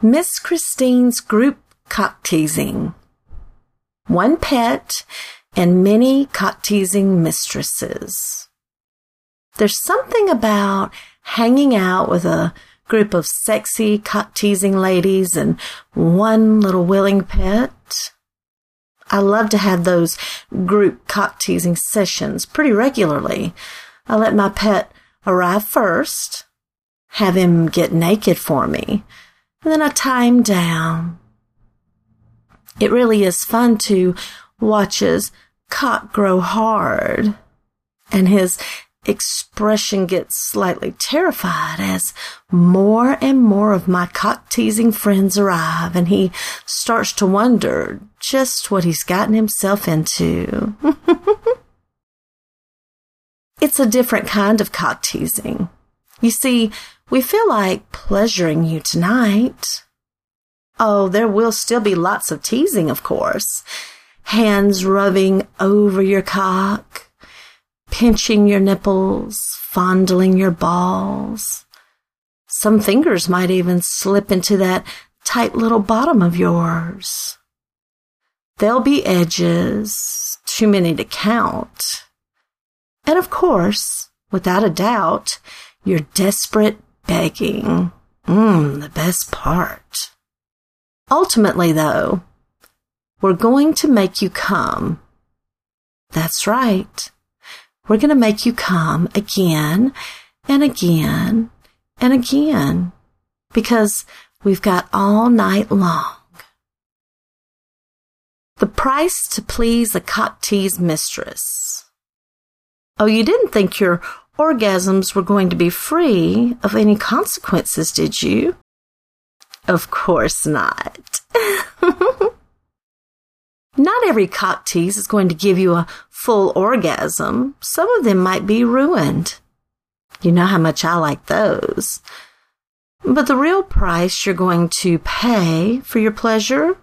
Miss Christine's group cock teasing. One pet and many cock teasing mistresses. There's something about hanging out with a group of sexy cock teasing ladies and one little willing pet. I love to have those group cock teasing sessions pretty regularly. I let my pet arrive first, have him get naked for me, and then I tie him down. It really is fun to watch his cock grow hard, and his expression gets slightly terrified as more and more of my cock-teasing friends arrive, and he starts to wonder just what he's gotten himself into. It's a different kind of cock-teasing. You see, we feel like pleasuring you tonight. Oh, there will still be lots of teasing, of course. Hands rubbing over your cock, pinching your nipples, fondling your balls. Some fingers might even slip into that tight little bottom of yours. There'll be edges, too many to count. And of course, without a doubt, your desperate begging. The best part. Ultimately, though, we're going to make you come. That's right. We're going to make you come again and again and again because we've got all night long. The price to please a cock-tease mistress. Oh, you didn't think your orgasms were going to be free of any consequences, did you? Of course not. Not every cock tease is going to give you a full orgasm. Some of them might be ruined. You know how much I like those. But the real price you're going to pay for your pleasure?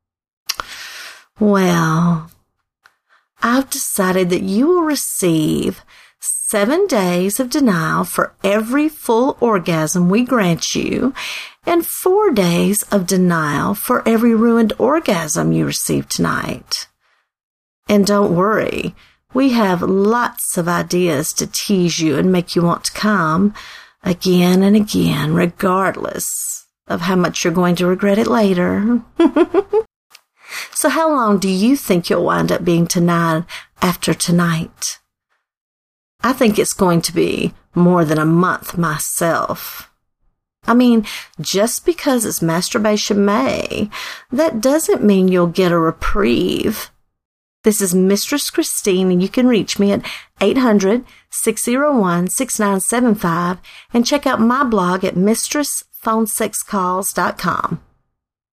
Well, I've decided that you will receive 7 days of denial for every full orgasm we grant you, and 4 days of denial for every ruined orgasm you receive tonight. And don't worry, we have lots of ideas to tease you and make you want to come again and again, regardless of how much you're going to regret it later. So how long do you think you'll wind up being denied after tonight? I think it's going to be more than a month myself. I mean, just because it's Masturbation May, that doesn't mean you'll get a reprieve. This is Mistress Christine, and you can reach me at 800-601-6975 and check out my blog at mistressphonesexcalls.com.